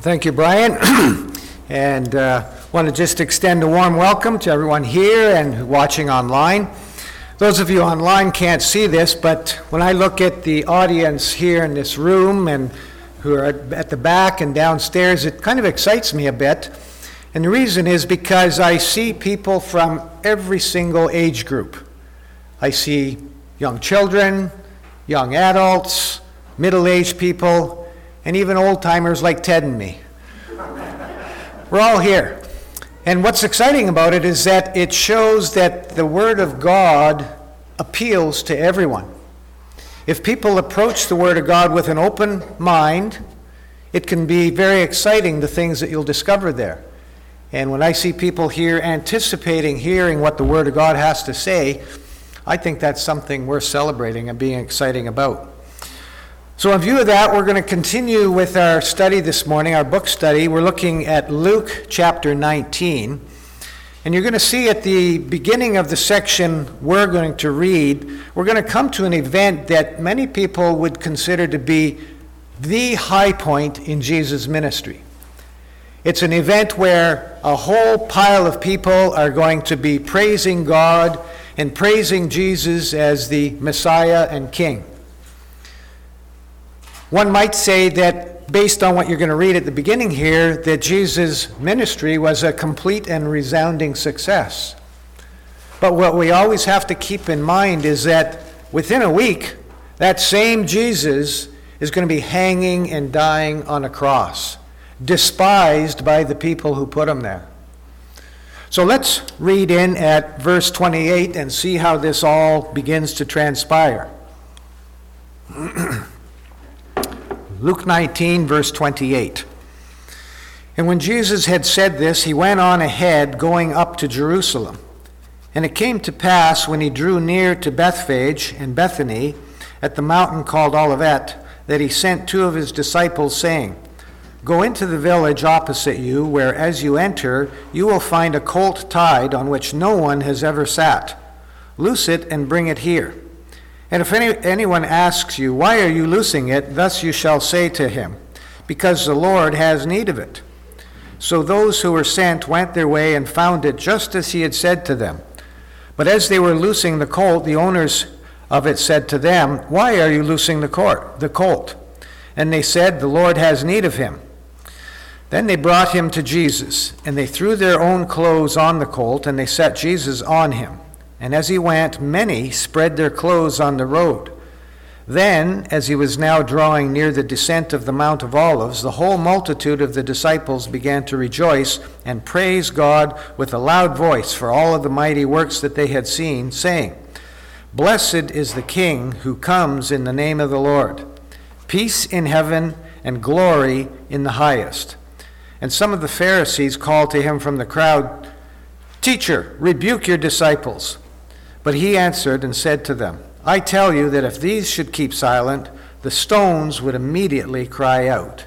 Well, thank you, Brian. And want to just extend a warm welcome to everyone here and watching online. Those of you online can't see this, but when I look at the audience here in this room and who are at the back and downstairs, it kind of excites me a bit. And the reason is because I see people from every single age group. I see young children, young adults, middle-aged people, and even old-timers like Ted and me. We're all here. And what's exciting about it is that it shows that the Word of God appeals to everyone. If people approach the Word of God with an open mind, it can be very exciting, the things that you'll discover there. And when I see people here anticipating hearing what the Word of God has to say, I think that's something worth celebrating and being exciting about. So in view of that, we're going to continue with our study this morning, our book study. We're looking at Luke chapter 19. And you're going to see at the beginning of the section we're going to read, we're going to come to an event that many people would consider to be the high point in Jesus' ministry. It's an event where a whole pile of people are going to be praising God and praising Jesus as the Messiah and King. One might say that based on what you're going to read at the beginning here, that Jesus' ministry was a complete and resounding success. But what we always have to keep in mind is that within a week, that same Jesus is going to be hanging and dying on a cross, despised by the people who put him there. So let's read in at verse 28 and see how this all begins to transpire. Luke 19, verse 28. And when Jesus had said this, he went on ahead, going up to Jerusalem. And it came to pass, when he drew near to Bethphage and Bethany, at the mountain called Olivet, that he sent two of his disciples, saying, Go into the village opposite you, where as you enter, you will find a colt tied on which no one has ever sat. Loose it and bring it here. And if anyone asks you, Why are you loosing it? Thus you shall say to him, Because the Lord has need of it. So those who were sent went their way and found it just as he had said to them. But as they were loosing the colt, the owners of it said to them, Why are you loosing the colt? And they said, The Lord has need of him. Then they brought him to Jesus, and they threw their own clothes on the colt, and they set Jesus on him. And as he went, many spread their clothes on the road. Then, as he was now drawing near the descent of the Mount of Olives, the whole multitude of the disciples began to rejoice and praise God with a loud voice for all of the mighty works that they had seen, saying, Blessed is the King who comes in the name of the Lord. Peace in heaven and glory in the highest. And some of the Pharisees called to him from the crowd, Teacher, rebuke your disciples. But he answered and said to them, I tell you that if these should keep silent, the stones would immediately cry out.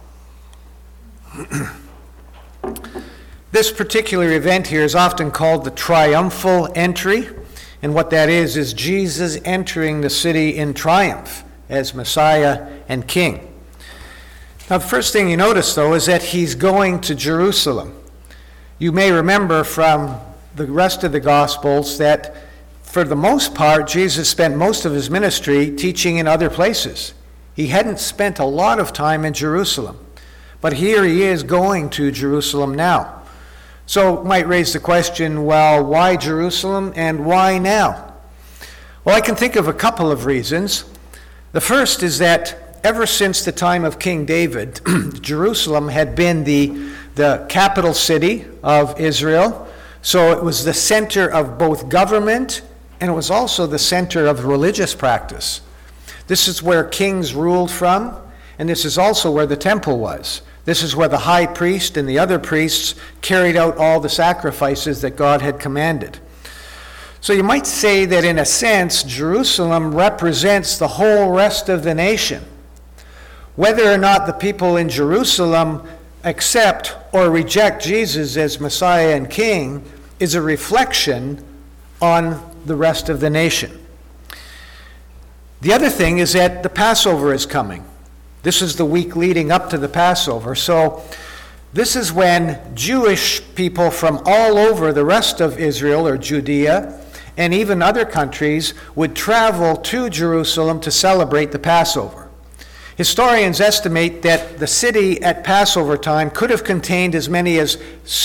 This particular event here is often called the triumphal entry. And what that is Jesus entering the city in triumph as Messiah and King. Now, the first thing you notice, though, is that he's going to Jerusalem. You may remember from the rest of the Gospels that for the most part, Jesus spent most of his ministry teaching in other places. He hadn't spent a lot of time in Jerusalem. But here he is going to Jerusalem now. So it might raise the question, well, why Jerusalem and why now? Well, I can think of a couple of reasons. The first is that ever since the time of King David, Jerusalem had been the capital city of Israel. So it was the center of both government and it was also the center of religious practice. This is where kings ruled from, and this is also where the temple was. This is where the high priest and the other priests carried out all the sacrifices that God had commanded. So you might say that in a sense, Jerusalem represents the whole rest of the nation. Whether or not the people in Jerusalem accept or reject Jesus as Messiah and King is a reflection on the rest of the nation. The other thing is that the Passover is coming. This is the week leading up to the Passover. So this is when Jewish people from all over the rest of Israel or Judea and even other countries would travel to Jerusalem to celebrate the Passover. Historians estimate that the city at Passover time could have contained as many as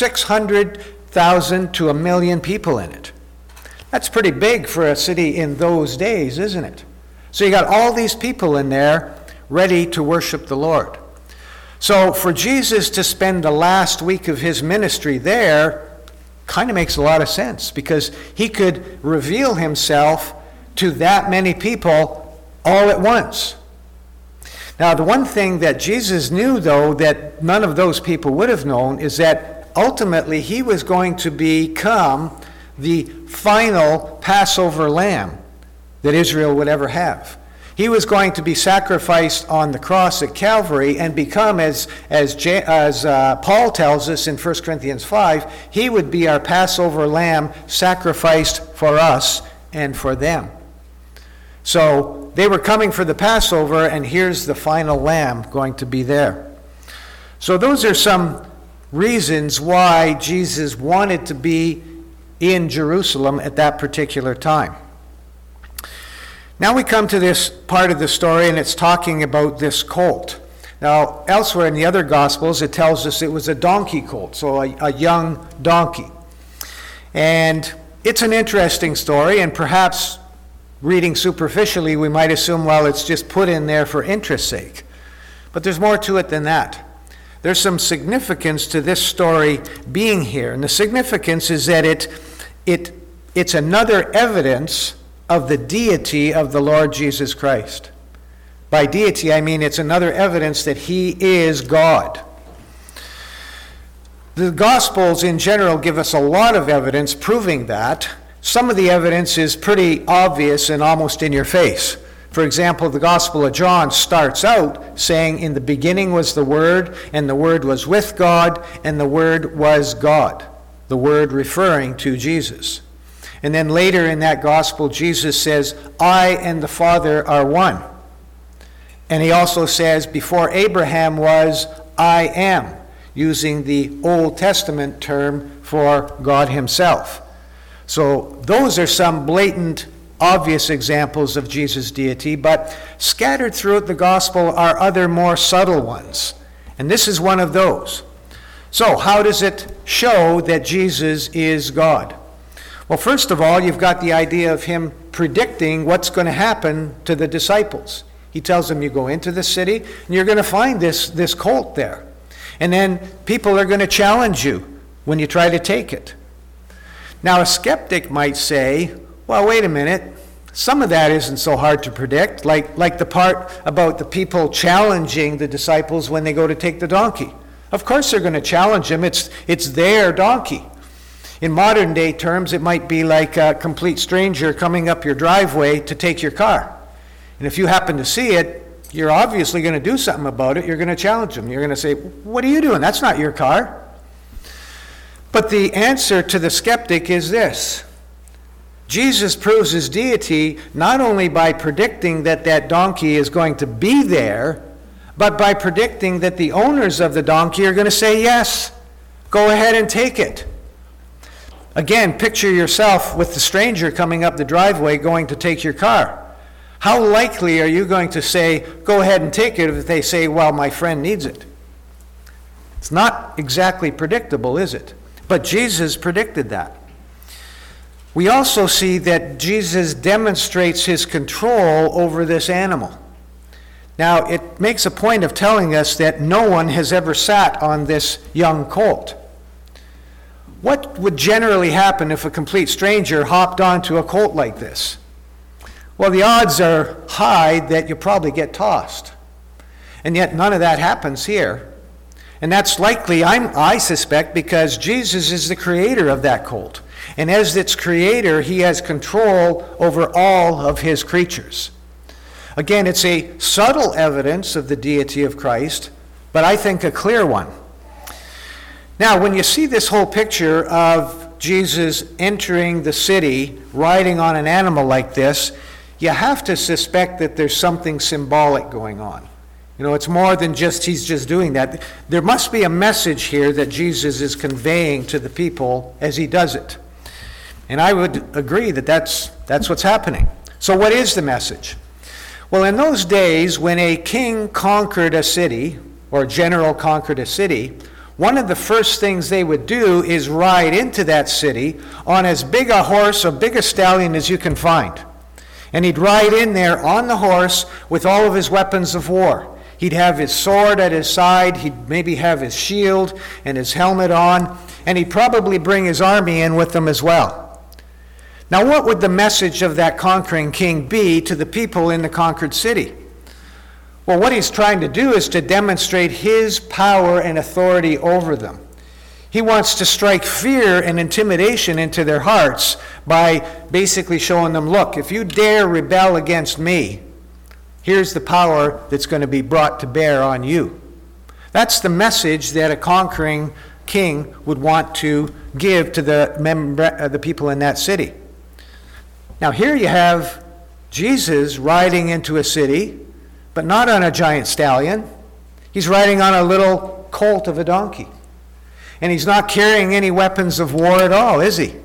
600,000 to 1 million people in it. That's pretty big for a city in those days, isn't it? So you got all these people in there ready to worship the Lord. So for Jesus to spend the last week of his ministry there kind of makes a lot of sense, because he could reveal himself to that many people all at once. Now, the one thing that Jesus knew, though, that none of those people would have known, is that ultimately he was going to become the final Passover lamb that Israel would ever have. He was going to be sacrificed on the cross at Calvary and become, as Paul tells us in 1 Corinthians 5, he would be our Passover lamb sacrificed for us and for them. So they were coming for the Passover, and here's the final lamb going to be there. So those are some reasons why Jesus wanted to be in Jerusalem at that particular time. Now we come to this part of the story, and it's talking about this colt. Now, elsewhere in the other Gospels, it tells us it was a donkey colt, so a young donkey. And it's an interesting story, and perhaps reading superficially, we might assume, well, it's just put in there for interest's sake. But there's more to it than that. There's some significance to this story being here, and the significance is that it's another evidence of the deity of the Lord Jesus Christ. By deity, I mean it's another evidence that he is God. The Gospels in general give us a lot of evidence proving that. Some of the evidence is pretty obvious and almost in your face. For example, the Gospel of John starts out saying, "In the beginning was the Word, and the Word was with God, and the Word was God." The Word referring to Jesus. And then later in that gospel, Jesus says, "I and the Father are one." And he also says, "Before Abraham was, I am," using the Old Testament term for God himself. So those are some blatant, obvious examples of Jesus' deity, but scattered throughout the gospel are other more subtle ones. And this is one of those. So how does it show that Jesus is God? Well, first of all, you've got the idea of him predicting what's going to happen to the disciples. He tells them, you go into the city, and you're going to find this colt there. And then people are going to challenge you when you try to take it. Now, a skeptic might say, well, wait a minute. Some of that isn't so hard to predict, like the part about the people challenging the disciples when they go to take the donkey. Of course they're going to challenge him. It's their donkey. In modern day terms, it might be like a complete stranger coming up your driveway to take your car. And if you happen to see it, you're obviously going to do something about it. You're going to challenge them. You're going to say, "What are you doing? That's not your car." But the answer to the skeptic is this. Jesus proves his deity not only by predicting that that donkey is going to be there, but by predicting that the owners of the donkey are going to say, "Yes, go ahead and take it." Again, picture yourself with the stranger coming up the driveway going to take your car. How likely are you going to say, "Go ahead and take it," if they say, "Well, my friend needs it"? It's not exactly predictable, is it? But Jesus predicted that. We also see that Jesus demonstrates his control over this animal. Now, it makes a point of telling us that no one has ever sat on this young colt. What would generally happen if a complete stranger hopped onto a colt like this? Well, the odds are high that you'll probably get tossed. And yet none of that happens here. And that's likely, I suspect, because Jesus is the creator of that colt. And as its creator, he has control over all of his creatures. Again, it's a subtle evidence of the deity of Christ, but I think a clear one. Now, when you see this whole picture of Jesus entering the city, riding on an animal like this, you have to suspect that there's something symbolic going on. It's more than just he's just doing that. There must be a message here that Jesus is conveying to the people as he does it. And I would agree that that's what's happening. So what is the message? Well, in those days, when a king conquered a city, or a general conquered a city, one of the first things they would do is ride into that city on as big a horse or big a stallion as you can find. And he'd ride in there on the horse with all of his weapons of war. He'd have his sword at his side, he'd maybe have his shield and his helmet on, and he'd probably bring his army in with him as well. Now, what would the message of that conquering king be to the people in the conquered city? Well, what he's trying to do is to demonstrate his power and authority over them. He wants to strike fear and intimidation into their hearts by basically showing them, look, if you dare rebel against me, here's the power that's going to be brought to bear on you. That's the message that a conquering king would want to give to the people in that city. Now here you have Jesus riding into a city, but not on a giant stallion. He's riding on a little colt of a donkey. And he's not carrying any weapons of war at all, is he?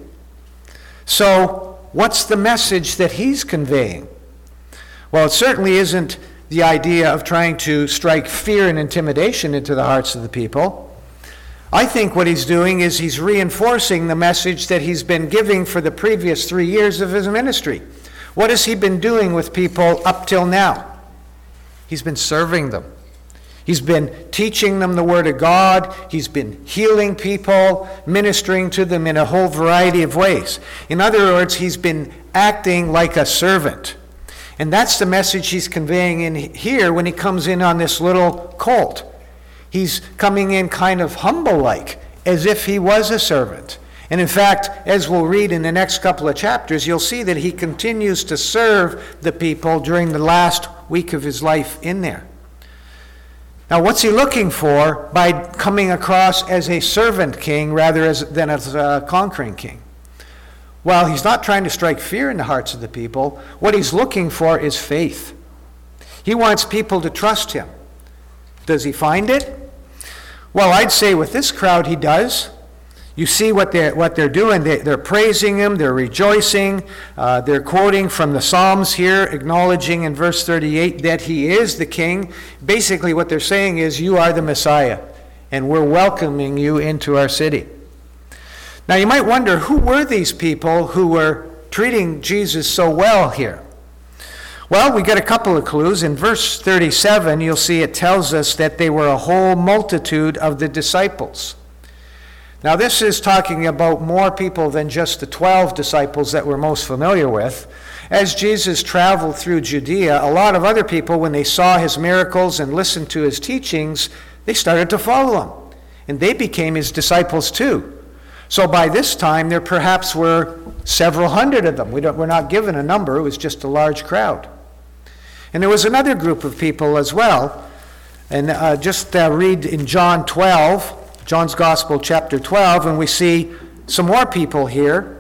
So what's the message that he's conveying? Well, it certainly isn't the idea of trying to strike fear and intimidation into the hearts of the people. I think what he's doing is he's reinforcing the message that he's been giving for the previous 3 years of his ministry. What has he been doing with people up till now? He's been serving them. He's been teaching them the Word of God. He's been healing people, ministering to them in a whole variety of ways. In other words, he's been acting like a servant. And that's the message he's conveying in here when he comes in on this little colt. He's coming in kind of humble-like, as if he was a servant. And in fact, as we'll read in the next couple of chapters, you'll see that he continues to serve the people during the last week of his life in there. Now, what's he looking for by coming across as a servant king rather than as a conquering king? Well, he's not trying to strike fear in the hearts of the people. What he's looking for is faith. He wants people to trust him. Does he find it? Well, I'd say with this crowd he does. You see what they're doing. They're praising him. They're rejoicing. They're quoting from the Psalms here, acknowledging in verse 38 that he is the king. Basically what they're saying is, you are the Messiah, and we're welcoming you into our city. Now you might wonder, who were these people who were treating Jesus so well here? Well, we get a couple of clues. In verse 37, you'll see it tells us that they were a whole multitude of the disciples. Now, this is talking about more people than just the 12 disciples that we're most familiar with. As Jesus traveled through Judea, a lot of other people, when they saw his miracles and listened to his teachings, they started to follow him. And they became his disciples too. So by this time, there perhaps were several hundred of them. We're not given a number. It was just a large crowd. And there was another group of people as well. And read in John 12, John's Gospel, chapter 12, and we see some more people here.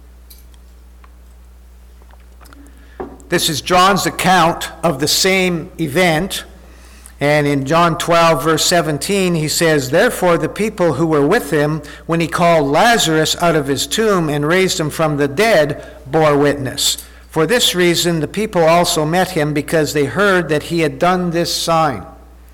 This is John's account of the same event. And in John 12, verse 17, he says, "Therefore the people who were with him when he called Lazarus out of his tomb and raised him from the dead bore witness. For this reason the people also met him, because they heard that he had done this sign."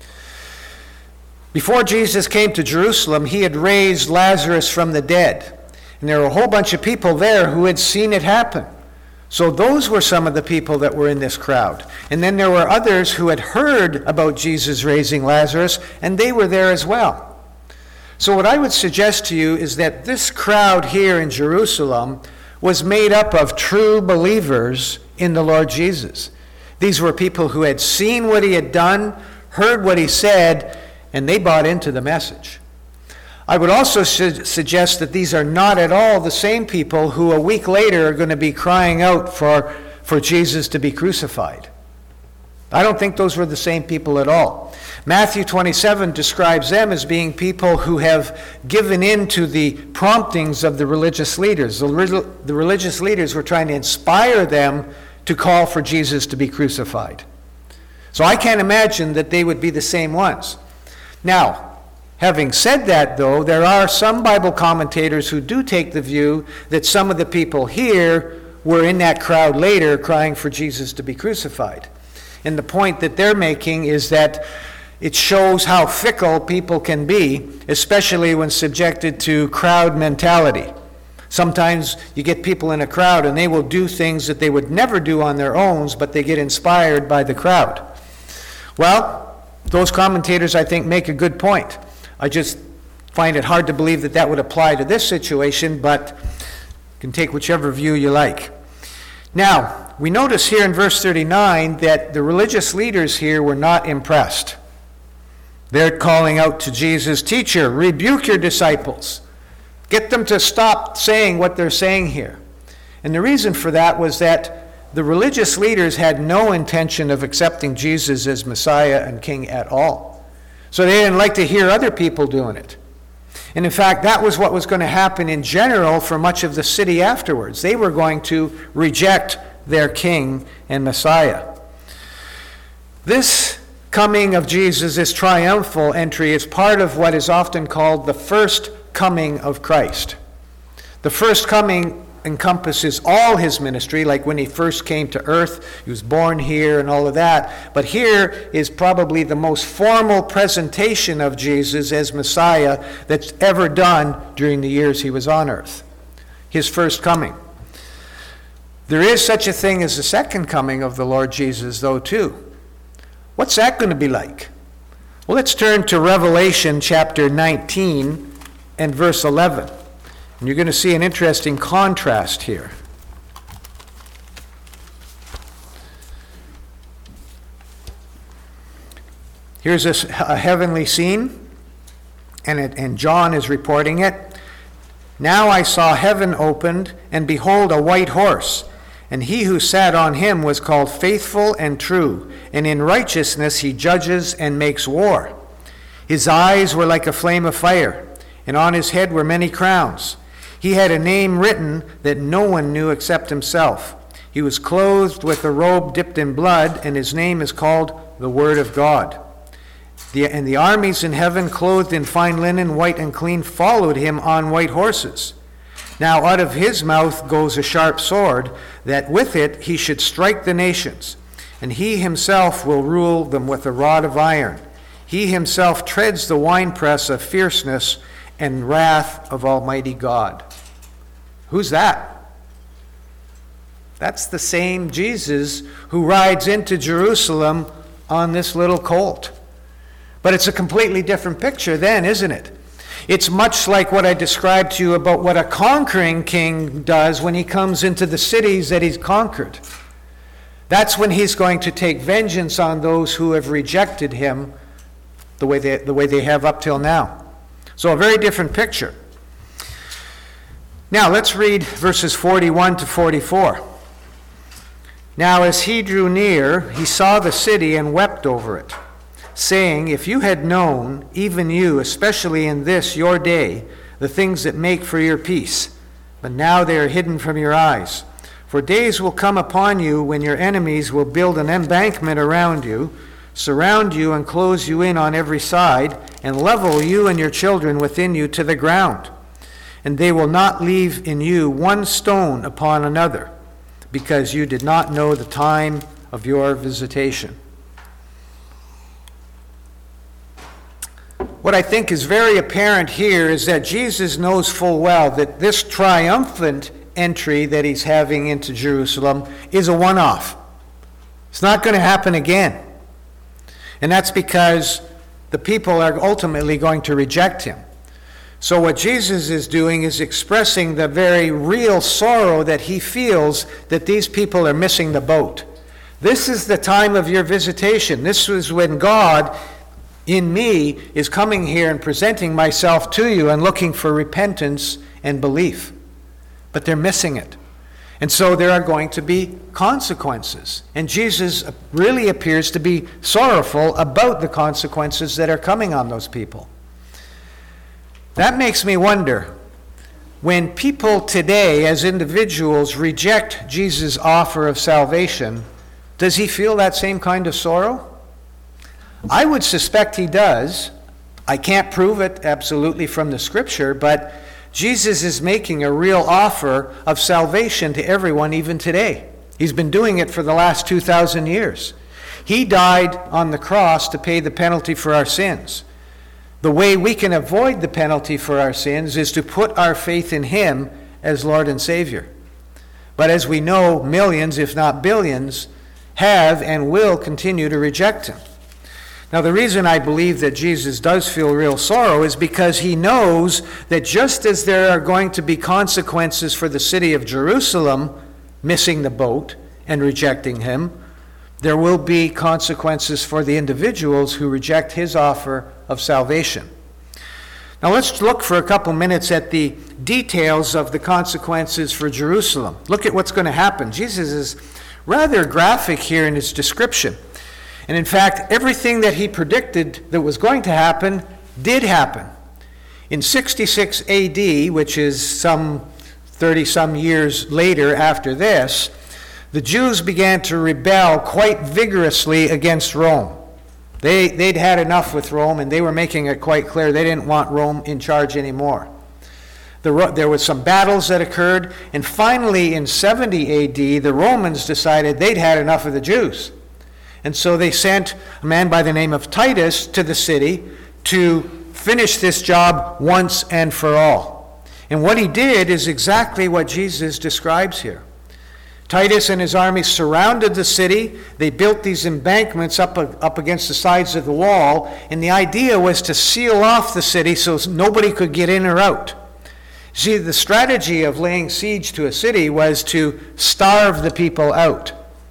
Before Jesus came to Jerusalem, he had raised Lazarus from the dead. And there were a whole bunch of people there who had seen it happen. So those were some of the people that were in this crowd. And then there were others who had heard about Jesus raising Lazarus, and they were there as well. So what I would suggest to you is that this crowd here in Jerusalem was made up of true believers in the Lord Jesus. These were people who had seen what he had done, heard what he said, and they bought into the message. I would also suggest that these are not at all the same people who a week later are going to be crying out for Jesus to be crucified. I don't think those were the same people at all. Matthew 27 describes them as being people who have given in to the promptings of the religious leaders. The religious leaders were trying to inspire them to call for Jesus to be crucified. So I can't imagine that they would be the same ones. Now, having said that, though, there are some Bible commentators who do take the view that some of the people here were in that crowd later crying for Jesus to be crucified. And the point that they're making is that it shows how fickle people can be, especially when subjected to crowd mentality. Sometimes you get people in a crowd and they will do things that they would never do on their own, but they get inspired by the crowd. Well, those commentators, I think, make a good point. I just find it hard to believe that that would apply to this situation, but you can take whichever view you like. Now, we notice here in verse 39 that the religious leaders here were not impressed. They're calling out to Jesus, "Teacher, rebuke your disciples. Get them to stop saying what they're saying here." And the reason for that was that the religious leaders had no intention of accepting Jesus as Messiah and King at all. So they didn't like to hear other people doing it. And in fact, that was what was going to happen in general for much of the city afterwards. They were going to reject their King and Messiah. This coming of Jesus, this triumphal entry, is part of what is often called the first coming of Christ. The first coming encompasses all his ministry, like when he first came to earth, he was born here and all of that. But here is probably the most formal presentation of Jesus as Messiah that's ever done during the years he was on earth. His first coming. There is such a thing as the second coming of the Lord Jesus, though, too. What's that going to be like? Well, let's turn to Revelation chapter 19 and verse 11. And you're going to see an interesting contrast here. Here's a heavenly scene, and John is reporting it. "Now I saw heaven opened, and behold, a white horse. And he who sat on him was called Faithful and True, and in righteousness he judges and makes war. His eyes were like a flame of fire, and on his head were many crowns. He had a name written that no one knew except himself. He was clothed with a robe dipped in blood, and his name is called the Word of God. And the armies in heaven, clothed in fine linen, white and clean, followed him on white horses. Now out of his mouth goes a sharp sword, that with it he should strike the nations. And he himself will rule them with a rod of iron. He himself treads the winepress of fierceness and wrath of Almighty God." Who's that? That's the same Jesus who rides into Jerusalem on this little colt. But it's a completely different picture then, isn't it? It's much like what I described to you about what a conquering king does when he comes into the cities that he's conquered. That's when he's going to take vengeance on those who have rejected him the way they have up till now. So a very different picture. Now let's read verses 41 to 44. "Now as he drew near, he saw the city and wept over it, saying, If you had known, even you, especially in this your day, the things that make for your peace, but now they are hidden from your eyes. For days will come upon you when your enemies will build an embankment around you, surround you and close you in on every side, and level you and your children within you to the ground. And they will not leave in you one stone upon another, because you did not know the time of your visitation." What I think is very apparent here is that Jesus knows full well that this triumphant entry that he's having into Jerusalem is a one-off. It's not going to happen again. And that's because the people are ultimately going to reject him. So what Jesus is doing is expressing the very real sorrow that he feels that these people are missing the boat. This is the time of your visitation. This is when God, in me, is coming here and presenting myself to you and looking for repentance and belief. But they're missing it. And so there are going to be consequences. And Jesus really appears to be sorrowful about the consequences that are coming on those people. That makes me wonder, when people today, as individuals, reject Jesus' offer of salvation, does he feel that same kind of sorrow? I would suspect he does. I can't prove it absolutely from the scripture, but Jesus is making a real offer of salvation to everyone even today. He's been doing it for the last 2,000 years. He died on the cross to pay the penalty for our sins. The way we can avoid the penalty for our sins is to put our faith in him as Lord and Savior. But as we know, millions, if not billions, have and will continue to reject him. Now, the reason I believe that Jesus does feel real sorrow is because he knows that just as there are going to be consequences for the city of Jerusalem missing the boat and rejecting him, there will be consequences for the individuals who reject his offer of salvation. Now let's look for a couple minutes at the details of the consequences for Jerusalem. Look at what's going to happen. Jesus is rather graphic here in his description. And in fact, everything that he predicted that was going to happen did happen. In 66 AD, which is some 30-some years later after this, the Jews began to rebel quite vigorously against Rome. They'd had enough with Rome, and they were making it quite clear they didn't want Rome in charge anymore. There were some battles that occurred, and finally in 70 AD, the Romans decided they'd had enough of the Jews. And so they sent a man by the name of Titus to the city to finish this job once and for all. And what he did is exactly what Jesus describes here. Titus and his army surrounded the city. They built these embankments up against the sides of the wall, and the idea was to seal off the city so nobody could get in or out. See, the strategy of laying siege to a city was to starve the people out.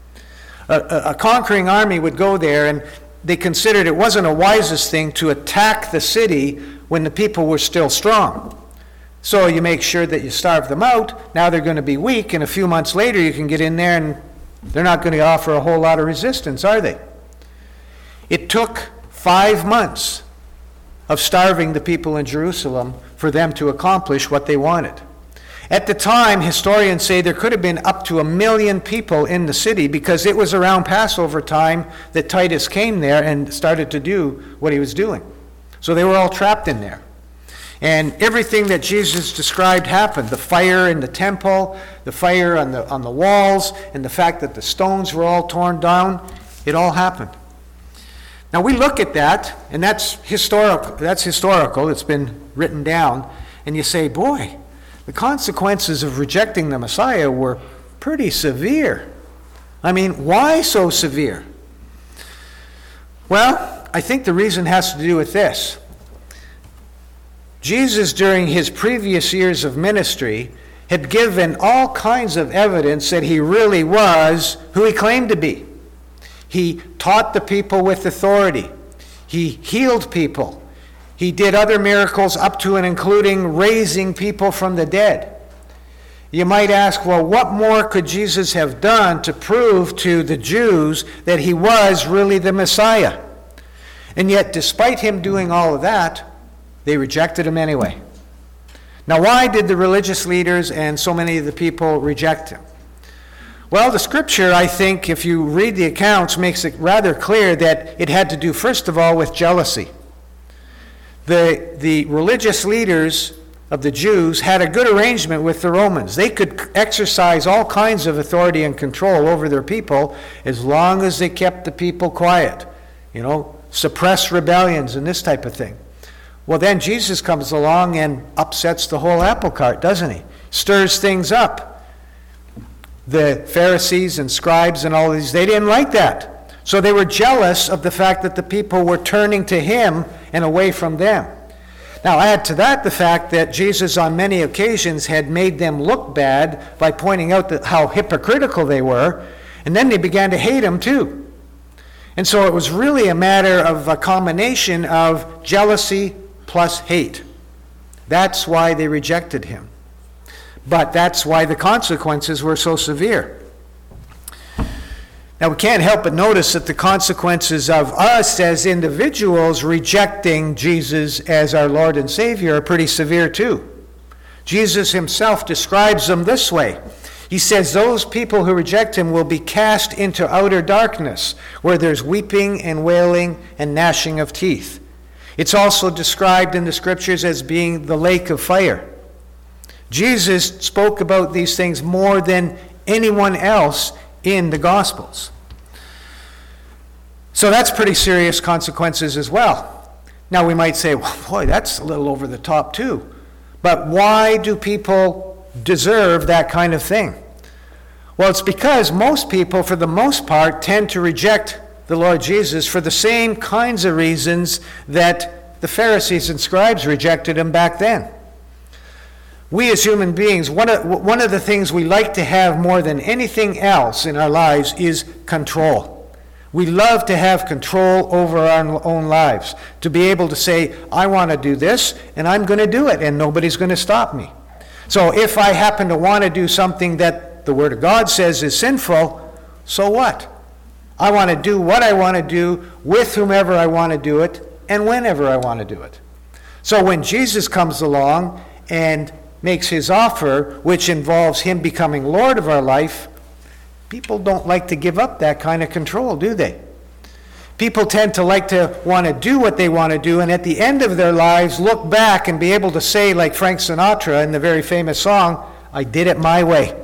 A conquering army would go there, and they considered it wasn't the wisest thing to attack the city when the people were still strong. So you make sure that you starve them out. Now they're going to be weak, and a few months later you can get in there and they're not going to offer a whole lot of resistance, are they? It took 5 months of starving the people in Jerusalem for them to accomplish what they wanted. At the time, historians say there could have been up to 1 million people in the city because it was around Passover time that Titus came there and started to do what he was doing. So they were all trapped in there. And everything that Jesus described happened. The fire in the temple, the fire on the walls, and the fact that the stones were all torn down, it all happened. Now we look at that, and that's historical. It's been written down. And you say, boy, the consequences of rejecting the Messiah were pretty severe. I mean, why so severe? Well, I think the reason has to do with this. Jesus, during his previous years of ministry, had given all kinds of evidence that he really was who he claimed to be. He taught the people with authority. He healed people. He did other miracles up to and including raising people from the dead. You might ask, well, what more could Jesus have done to prove to the Jews that he was really the Messiah? And yet, despite him doing all of that, they rejected him anyway. Now, why did the religious leaders and so many of the people reject him? Well, the scripture, I think, if you read the accounts, makes it rather clear that it had to do, first of all, with jealousy. The religious leaders of the Jews had a good arrangement with the Romans. They could exercise all kinds of authority and control over their people as long as they kept the people quiet. Suppress rebellions and this type of thing. Well, then Jesus comes along and upsets the whole apple cart, doesn't he? Stirs things up. The Pharisees and scribes and all these, they didn't like that. So they were jealous of the fact that the people were turning to him and away from them. Now, add to that the fact that Jesus on many occasions had made them look bad by pointing out how hypocritical they were, and then they began to hate him too. And so it was really a matter of a combination of jealousy plus hate. That's why they rejected him. But that's why the consequences were so severe. Now, we can't help but notice that the consequences of us as individuals rejecting Jesus as our Lord and Savior are pretty severe too. Jesus himself describes them this way. He says those people who reject him will be cast into outer darkness, where there's weeping and wailing and gnashing of teeth. It's also described in the scriptures as being the lake of fire. Jesus spoke about these things more than anyone else in the Gospels. So that's pretty serious consequences as well. Now we might say, well, boy, that's a little over the top too. But why do people deserve that kind of thing? Well, it's because most people, for the most part, tend to reject the Lord Jesus for the same kinds of reasons that the Pharisees and scribes rejected him back then. We as human beings, one of the things we like to have more than anything else in our lives is control. We love to have control over our own lives, to be able to say, I want to do this, and I'm going to do it, and nobody's going to stop me. So if I happen to want to do something that the Word of God says is sinful, so what? I want to do what I want to do with whomever I want to do it and whenever I want to do it. So when Jesus comes along and makes his offer, which involves him becoming Lord of our life, people don't like to give up that kind of control, do they? People tend to like to want to do what they want to do, and at the end of their lives look back and be able to say, like Frank Sinatra in the very famous song, I did it my way.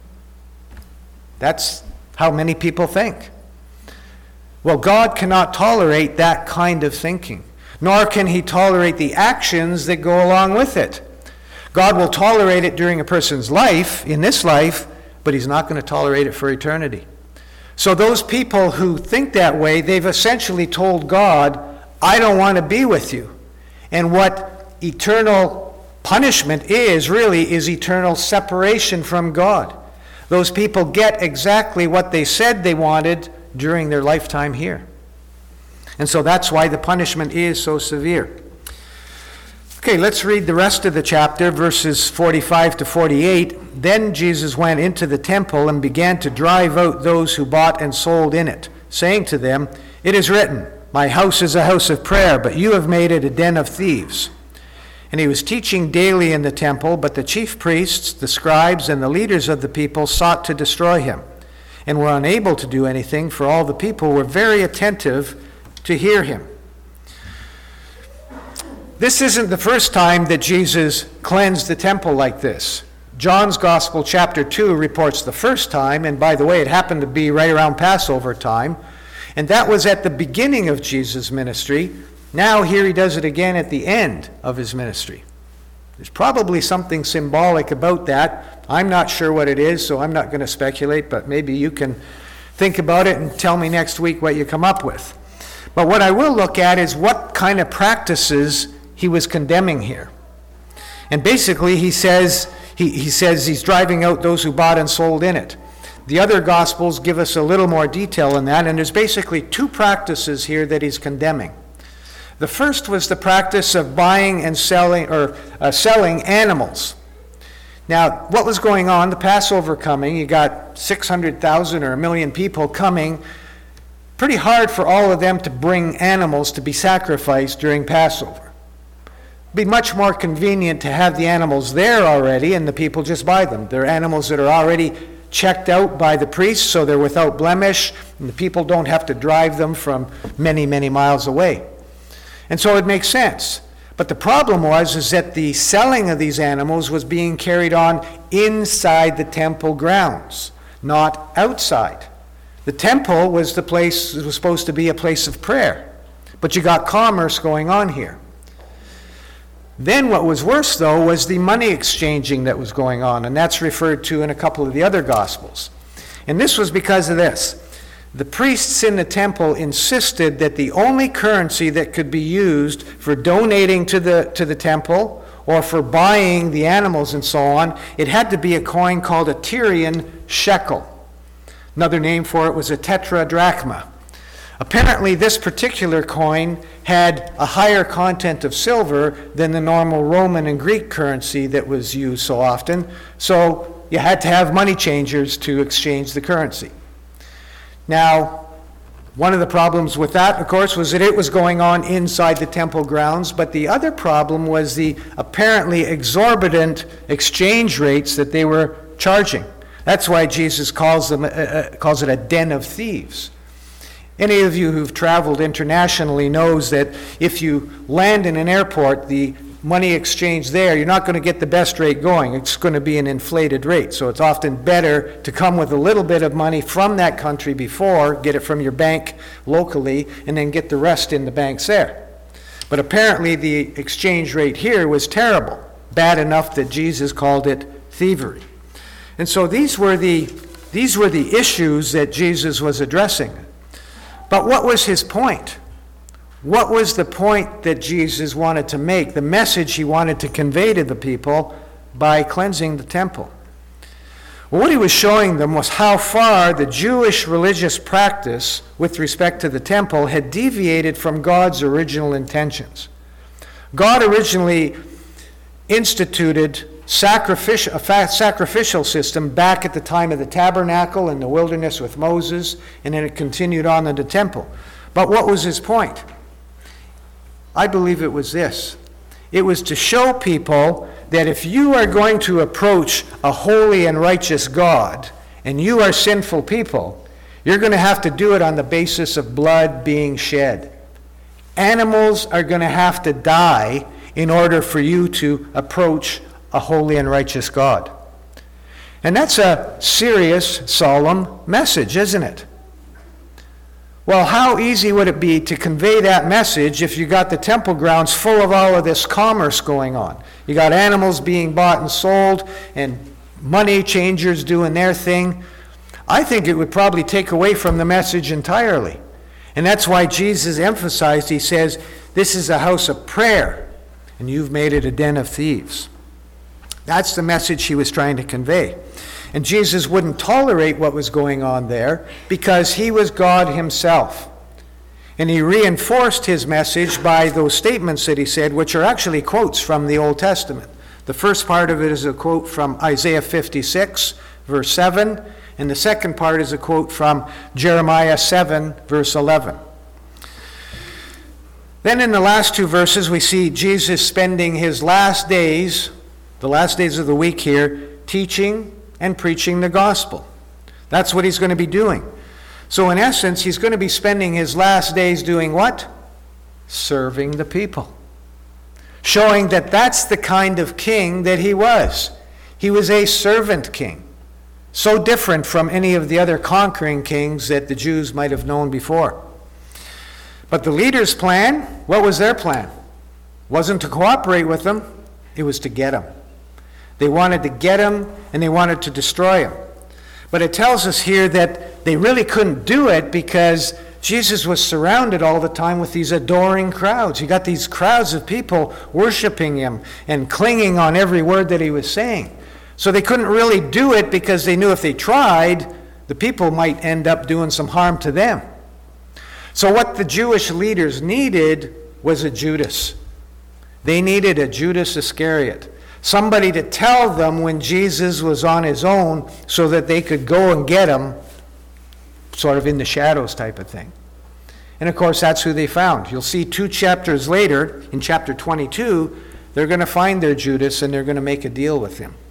That's how many people think. Well, God cannot tolerate that kind of thinking, nor can he tolerate the actions that go along with it. God will tolerate it during a person's life, in this life, but he's not going to tolerate it for eternity. So those people who think that way, they've essentially told God, I don't want to be with you. And what eternal punishment is, really, is eternal separation from God. Those people get exactly what they said they wanted during their lifetime here. And so that's why the punishment is so severe. Okay, let's read the rest of the chapter, verses 45 to 48. Then Jesus went into the temple and began to drive out those who bought and sold in it, saying to them, It is written, My house is a house of prayer, but you have made it a den of thieves. And he was teaching daily in the temple, but the chief priests, the scribes, and the leaders of the people sought to destroy him, and were unable to do anything, for all the people were very attentive to hear him. This isn't the first time that Jesus cleansed the temple like this. John's Gospel, chapter 2, reports the first time, and by the way, it happened to be right around Passover time, and that was at the beginning of Jesus' ministry. Now here he does it again at the end of his ministry. There's probably something symbolic about that. I'm not sure what it is, so I'm not going to speculate, but maybe you can think about it and tell me next week what you come up with. But what I will look at is what kind of practices he was condemning here. And basically he says he's driving out those who bought and sold in it. The other Gospels give us a little more detail in that, and there's basically two practices here that he's condemning. The first was the practice of buying and selling, or selling animals. Now, what was going on? The Passover coming, you got 600,000 or 1 million people coming. Pretty hard for all of them to bring animals to be sacrificed during Passover. It'd be much more convenient to have the animals there already and the people just buy them. They're animals that are already checked out by the priests, so they're without blemish, and the people don't have to drive them from many, many miles away. And so it makes sense. But the problem is that the selling of these animals was being carried on inside the temple grounds, not outside. The temple was the place, it was supposed to be a place of prayer. But you got commerce going on here. Then what was worse, though, was the money exchanging that was going on, and that's referred to in a couple of the other Gospels. And this was because of this. The priests in the temple insisted that the only currency that could be used for donating to the temple or for buying the animals and so on, it had to be a coin called a Tyrian shekel. Another name for it was a tetradrachma. Apparently, this particular coin had a higher content of silver than the normal Roman and Greek currency that was used so often, so you had to have money changers to exchange the currency. Now, one of the problems with that, of course, was that it was going on inside the temple grounds, but the other problem was the apparently exorbitant exchange rates that they were charging. That's why Jesus calls it a den of thieves. Any of you who've traveled internationally knows that if you land in an airport, the money exchange there, you're not going to get the best rate going. It's going to be an inflated rate. So it's often better to come with a little bit of money from that country before, get it from your bank locally, and then get the rest in the banks there. But apparently the exchange rate here was terrible, bad enough that Jesus called it thievery. And so these were the issues that Jesus was addressing. But what was his point? What was the point that Jesus wanted to make, the message he wanted to convey to the people by cleansing the temple? Well, what he was showing them was how far the Jewish religious practice with respect to the temple had deviated from God's original intentions. God originally instituted a sacrificial system back at the time of the tabernacle in the wilderness with Moses, and then it continued on in the temple. But what was his point? I believe it was this. It was to show people that if you are going to approach a holy and righteous God, and you are sinful people, you're going to have to do it on the basis of blood being shed. Animals are going to have to die in order for you to approach a holy and righteous God. And that's a serious, solemn message, isn't it? Well, how easy would it be to convey that message if you got the temple grounds full of all of this commerce going on? You got animals being bought and sold, and money changers doing their thing. I think it would probably take away from the message entirely. And that's why Jesus emphasized, he says, this is a house of prayer, and you've made it a den of thieves. That's the message he was trying to convey. And Jesus wouldn't tolerate what was going on there because he was God himself. And he reinforced his message by those statements that he said, which are actually quotes from the Old Testament. The first part of it is a quote from Isaiah 56, verse 7, and the second part is a quote from Jeremiah 7, verse 11. Then in the last two verses, we see Jesus spending his last days, the last days of the week here, teaching and preaching the gospel. That's what he's going to be doing. So in essence, he's going to be spending his last days doing what? Serving the people. Showing that that's the kind of king that he was. He was a servant king. So different from any of the other conquering kings that the Jews might have known before. But the leaders' plan, what was their plan? Wasn't to cooperate with them, it was to get him. They wanted to get him, and they wanted to destroy him. But it tells us here that they really couldn't do it because Jesus was surrounded all the time with these adoring crowds. You got these crowds of people worshiping him and clinging on every word that he was saying. So they couldn't really do it because they knew if they tried, the people might end up doing some harm to them. So what the Jewish leaders needed was a Judas. They needed a Judas Iscariot. Somebody to tell them when Jesus was on his own so that they could go and get him, sort of in the shadows type of thing. And of course, that's who they found. You'll see 2 chapters later, in chapter 22, they're going to find their Judas and they're going to make a deal with him.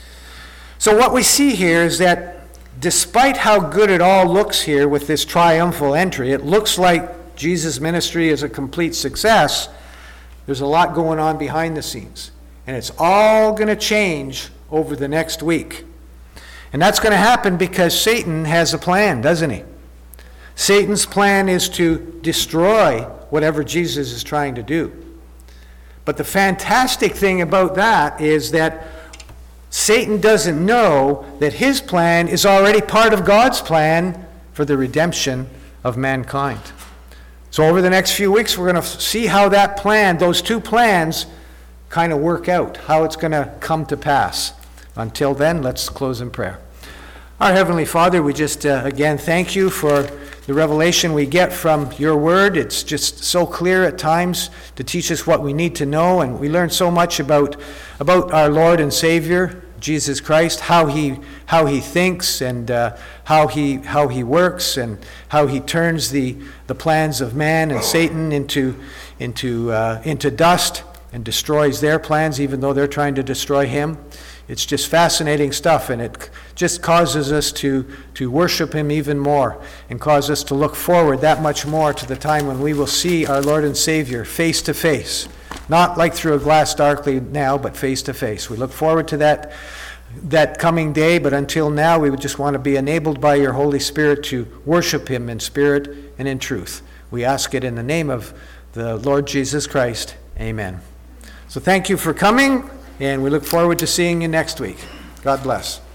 So what we see here is that despite how good it all looks here with this triumphal entry, it looks like Jesus' ministry is a complete success. There's a lot going on behind the scenes. And it's all going to change over the next week. And that's going to happen because Satan has a plan, doesn't he? Satan's plan is to destroy whatever Jesus is trying to do. But the fantastic thing about that is that Satan doesn't know that his plan is already part of God's plan for the redemption of mankind. So over the next few weeks, we're going to see how that plan, those two plans, kind of work out, how it's going to come to pass. Until then, let's close in prayer. Our Heavenly Father, we just again thank you for the revelation we get from your word. It's just so clear at times to teach us what we need to know, and we learn so much about our Lord and Savior, Jesus Christ, how he thinks and how he works and how he turns the plans of man and Satan into dust and destroys their plans even though they're trying to destroy him. It's just fascinating stuff, and it just causes us to worship him even more and cause us to look forward that much more to the time when we will see our Lord and Savior face to face. Not like through a glass darkly now, but face to face. We look forward to that coming day, but until now we would just want to be enabled by your Holy Spirit to worship him in spirit and in truth. We ask it in the name of the Lord Jesus Christ. Amen. So thank you for coming, and we look forward to seeing you next week. God bless.